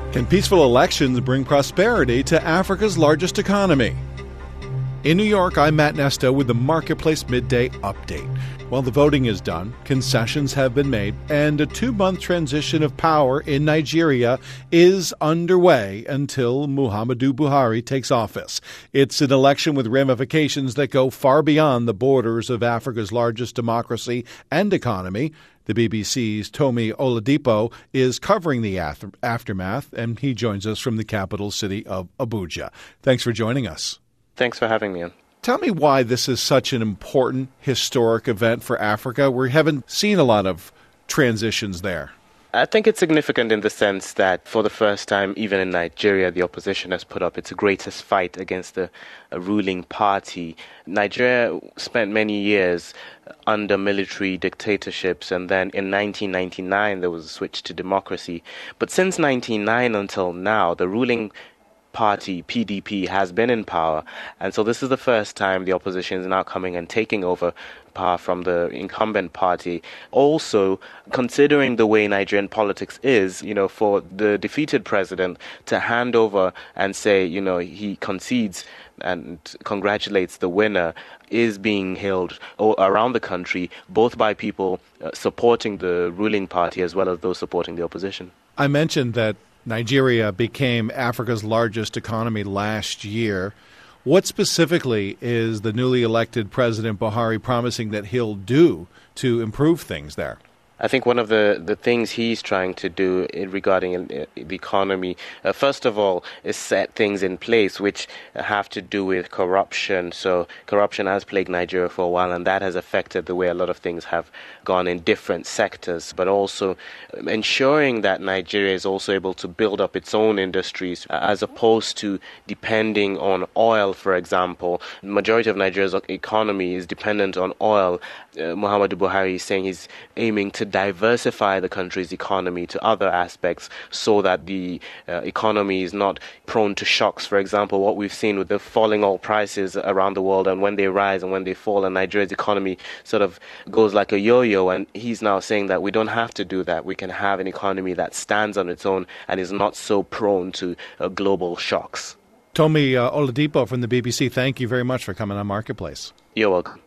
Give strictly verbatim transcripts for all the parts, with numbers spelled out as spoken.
Can peaceful elections bring prosperity to Africa's largest economy? In New York, I'm Matt Nesto with the Marketplace Midday Update. While the voting is done, concessions have been made, and a two-month transition of power in Nigeria is underway until Muhammadu Buhari takes office. It's an election with ramifications that go far beyond the borders of Africa's largest democracy and economy. The B B C's Tomi Oladipo is covering the aftermath, and he joins us from the capital city of Abuja. Thanks for joining us. Thanks for having me. Tell me why this is such an important historic event for Africa. We haven't seen a lot of transitions there. I think it's significant in the sense that for the first time, even in Nigeria, the opposition has put up its greatest fight against the ruling party. Nigeria spent many years under military dictatorships, and then in nineteen ninety-nine there was a switch to democracy. But since nineteen ninety-nine until now, the ruling party, P D P, has been in power, and so this is the first time the opposition is now coming and taking over power from the incumbent party. Also, considering the way Nigerian politics is, you know, for the defeated president to hand over and say, you know, he concedes and congratulates the winner is being hailed around the country, both by people supporting the ruling party as well as those supporting the opposition. I mentioned that Nigeria became Africa's largest economy last year. What specifically is the newly elected President Buhari promising that he'll do to improve things there? I think one of the, the things he's trying to do in, regarding the economy, uh, first of all, is set things in place which have to do with corruption. So corruption has plagued Nigeria for a while, and that has affected the way a lot of things have gone in different sectors, but also ensuring that Nigeria is also able to build up its own industries uh, as opposed to depending on oil, for example. The majority of Nigeria's economy is dependent on oil. Uh, Muhammadu Buhari is saying he's aiming to diversify the country's economy to other aspects so that the uh, economy is not prone to shocks. For example, what we've seen with the falling oil prices around the world, and when they rise and when they fall, and Nigeria's economy sort of goes like a yo-yo, and he's now saying that we don't have to do that. We can have an economy that stands on its own and is not so prone to uh, global shocks. Tomi uh, Oladipo from the B B C, thank you very much for coming on Marketplace. You're welcome.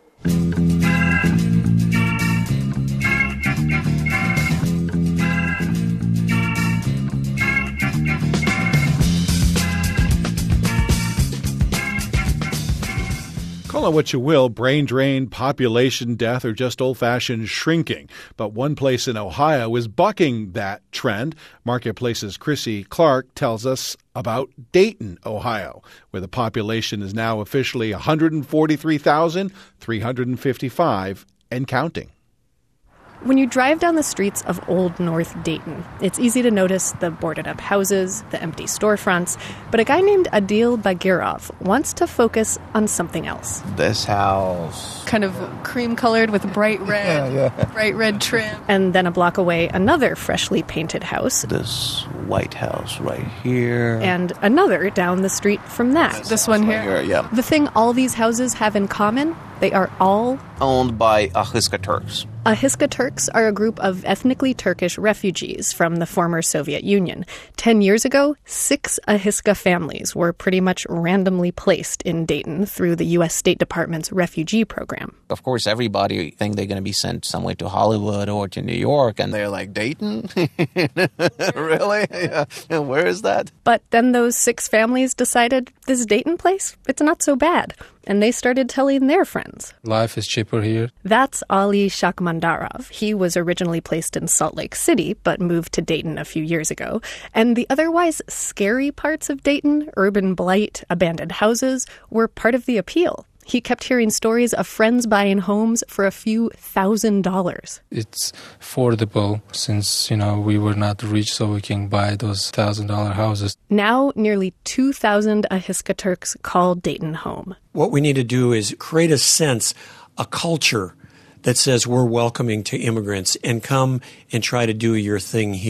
Call it what you will, brain drain, population death, or just old-fashioned shrinking. But one place in Ohio is bucking that trend. Marketplace's Chrissy Clark tells us about Dayton, Ohio, where the population is now officially one hundred forty-three thousand three hundred fifty-five and counting. When you drive down the streets of Old North Dayton, it's easy to notice the boarded-up houses, the empty storefronts, but a guy named Adil Bagirov wants to focus on something else. This house... Kind of cream-colored with bright red, yeah, yeah. bright red trim. And then a block away, another freshly painted house. This white house right here. And another down the street from that. This, this one here? right here? Yeah. The thing all these houses have in common, they are all... owned by Ahiska Turks. Ahiska Turks are a group of ethnically Turkish refugees from the former Soviet Union. Ten years ago, six Ahiska families were pretty much randomly placed in Dayton through the U S State Department's refugee program. Of course, everybody think they're going to be sent somewhere to Hollywood or to New York, and they're like, Dayton? Really? Yeah. Where is that? But then those six families decided, this Dayton place, it's not so bad. And they started telling their friends. Life is cheaper here. That's Ali Shakhmandarov. He was originally placed in Salt Lake City, but moved to Dayton a few years ago. And the otherwise scary parts of Dayton, urban blight, abandoned houses, were part of the appeal. He kept hearing stories of friends buying homes for a few thousand dollars. It's affordable since, you know, we were not rich, so we can buy those thousand dollar houses. Now, nearly two thousand Ahiska Turks call Dayton home. What we need to do is create a sense, a culture that says we're welcoming to immigrants and come and try to do your thing here.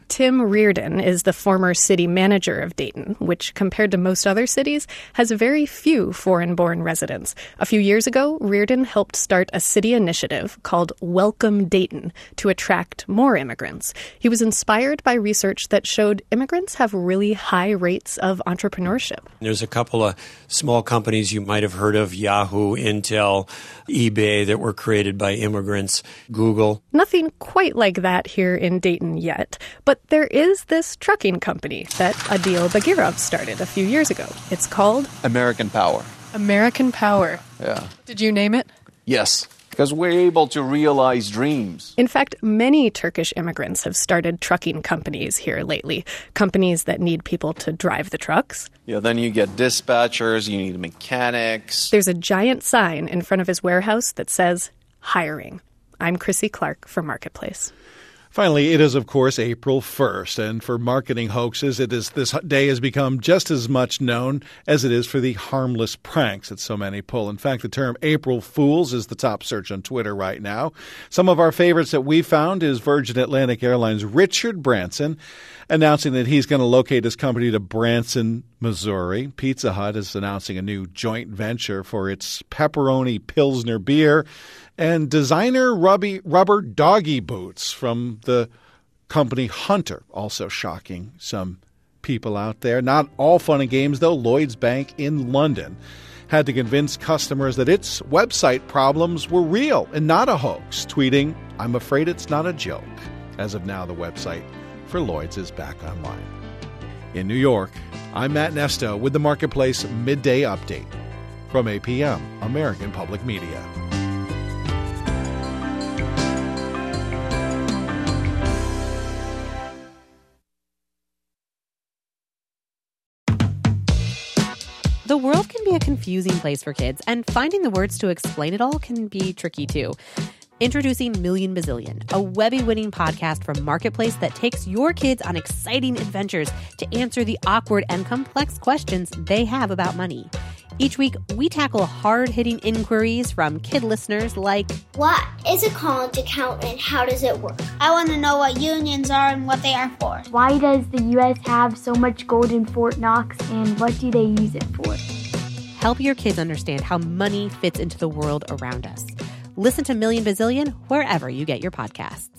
Tim Reardon is the former city manager of Dayton, which, compared to most other cities, has very few foreign-born residents. A few years ago, Reardon helped start a city initiative called Welcome Dayton to attract more immigrants. He was inspired by research that showed immigrants have really high rates of entrepreneurship. There's a couple of small companies you might have heard of, Yahoo, Intel, eBay, that were created by immigrants, Google. Nothing quite like that here in Dayton yet, but there is this trucking company that Adil Bagirov started a few years ago. It's called American Power. American Power. Yeah. Did you name it? Yes, because we're able to realize dreams. In fact, many Turkish immigrants have started trucking companies here lately, companies that need people to drive the trucks. Yeah, then you get dispatchers, you need mechanics. There's a giant sign in front of his warehouse that says, hiring. I'm Chrissy Clark for Marketplace. Finally, it is, of course, April first, and for marketing hoaxes, it is this day has become just as much known as it is for the harmless pranks that so many pull. In fact, the term April Fools is the top search on Twitter right now. Some of our favorites that we found is Virgin Atlantic Airlines' Richard Branson announcing that he's going to locate his company to Branson, Missouri. Pizza Hut is announcing a new joint venture for its pepperoni Pilsner beer. And designer rubby, rubber doggy boots from the company Hunter, also shocking some people out there. Not all fun and games, though. Lloyds Bank in London had to convince customers that its website problems were real and not a hoax, tweeting, "I'm afraid it's not a joke." As of now, the website for Lloyds is back online. In New York, I'm Matt Nesto with the Marketplace Midday Update from A P M, American Public Media. The world can be a confusing place for kids, and finding the words to explain it all can be tricky too. Introducing Million Bazillion, a Webby-winning podcast from Marketplace that takes your kids on exciting adventures to answer the awkward and complex questions they have about money. Each week, we tackle hard-hitting inquiries from kid listeners like, what is a college account and how does it work? I want to know what unions are and what they are for. Why does the U S have so much gold in Fort Knox and what do they use it for? Help your kids understand how money fits into the world around us. Listen to Million Bazillion wherever you get your podcasts.